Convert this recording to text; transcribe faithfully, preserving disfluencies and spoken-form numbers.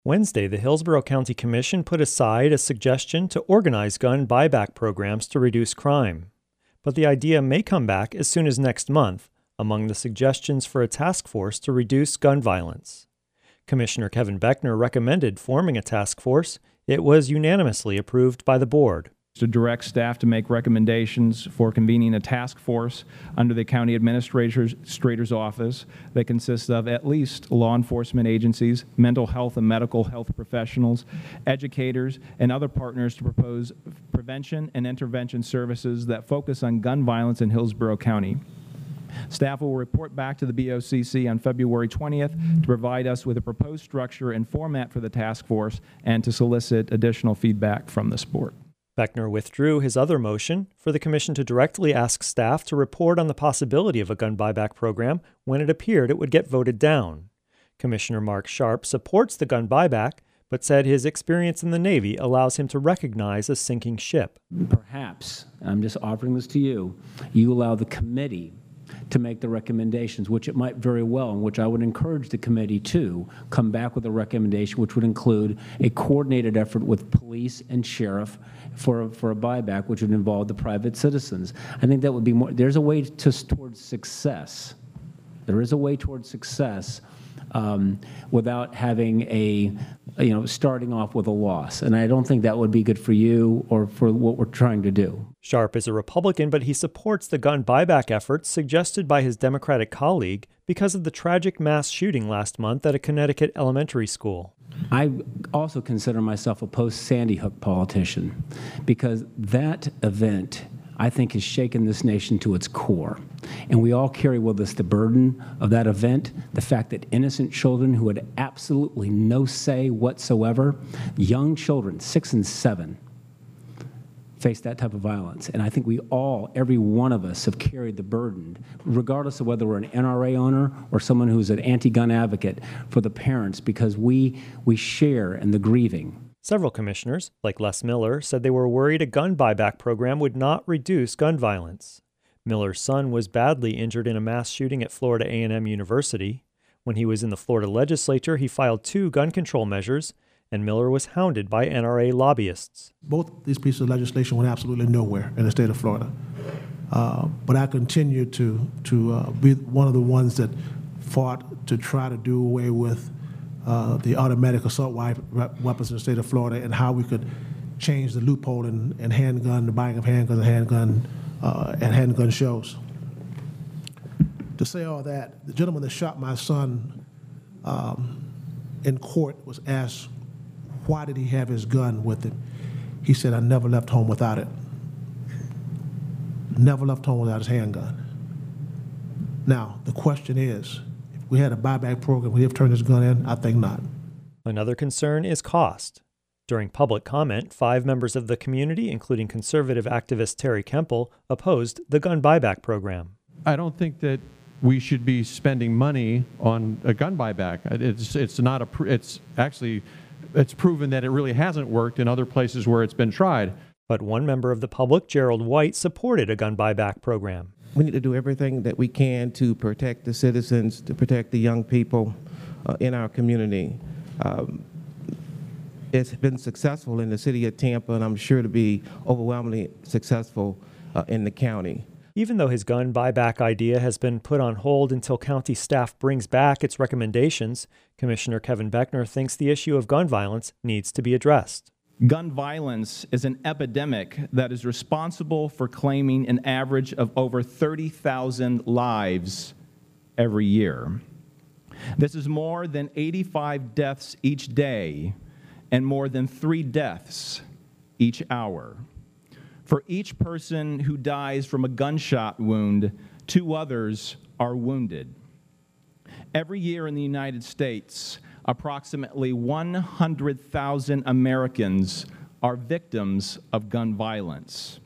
Wednesday, the Hillsborough County Commission put aside a suggestion to organize gun buyback programs to reduce crime. But the idea may come back as soon as next month, among the suggestions for a task force to reduce gun violence. Commissioner Kevin Beckner recommended forming a task force. It was unanimously approved by the board. To direct staff to make recommendations for convening a task force under the county administrator's administrator's office that consists of at least law enforcement agencies, mental health and medical health professionals, educators, and other partners to propose prevention and intervention services that focus on gun violence in Hillsborough County. Staff will report back to the B O C C on February twentieth to provide us with a proposed structure and format for the task force and to solicit additional feedback from this board. Beckner withdrew his other motion for the commission to directly ask staff to report on the possibility of a gun buyback program when it appeared it would get voted down. Commissioner Mark Sharp supports the gun buyback, but said his experience in the Navy allows him to recognize a sinking ship. Perhaps, I'm just offering this to you, you allow the committee to make the recommendations, which it might very well, and which I would encourage the committee to come back with a recommendation which would include a coordinated effort with police and sheriff for, for a buyback, which would involve the private citizens. I think that would be more, there's a way to, towards success. There is a way towards success um, without having a, you know, starting off with a loss. And I don't think that would be good for you or for what we're trying to do. Sharp is a Republican, but he supports the gun buyback efforts suggested by his Democratic colleague because of the tragic mass shooting last month at a Connecticut elementary school. I also consider myself a post-Sandy Hook politician because that event, I think, has shaken this nation to its core. And we all carry with us the burden of that event, the fact that innocent children who had absolutely no say whatsoever, young children, six and seven, face that type of violence. And I think we all, every one of us, have carried the burden, regardless of whether we're an N R A owner or someone who's an anti-gun advocate, for the parents, because we, we share in the grieving. Several commissioners, like Les Miller, said they were worried a gun buyback program would not reduce gun violence. Miller's son was badly injured in a mass shooting at Florida A and M University. When he was in the Florida legislature, he filed two gun control measures, and Miller was hounded by N R A lobbyists. Both these pieces of legislation went absolutely nowhere in the state of Florida. Uh, but I continue to, to uh, be one of the ones that fought to try to do away with uh, the automatic assault weapons in the state of Florida and how we could change the loophole in, in handgun, the buying of handguns and handgun, uh, and handgun shows. To say all that, the gentleman that shot my son um, in court was asked, why did he have his gun with him? He said, I never left home without it. Never left home without his handgun. Now, the question is, if we had a buyback program, would he have turned his gun in? I think not. Another concern is cost. During public comment, five members of the community, including conservative activist Terry Kemple, opposed the gun buyback program. I don't think that we should be spending money on a gun buyback. It's, it's not a, it's actually, it's proven that it really hasn't worked in other places where it's been tried. But one member of the public, Gerald White, supported a gun buyback program. We need to do everything that we can to protect the citizens, to protect the young people uh, in our community. Um, it's been successful in the city of Tampa, and I'm sure to be overwhelmingly successful uh, in the county. Even though his gun buyback idea has been put on hold until county staff brings back its recommendations, Commissioner Kevin Beckner thinks the issue of gun violence needs to be addressed. Gun violence is an epidemic that is responsible for claiming an average of over thirty thousand lives every year. This is more than eighty-five deaths each day and more than three deaths each hour. For each person who dies from a gunshot wound, two others are wounded. Every year in the United States, approximately one hundred thousand Americans are victims of gun violence.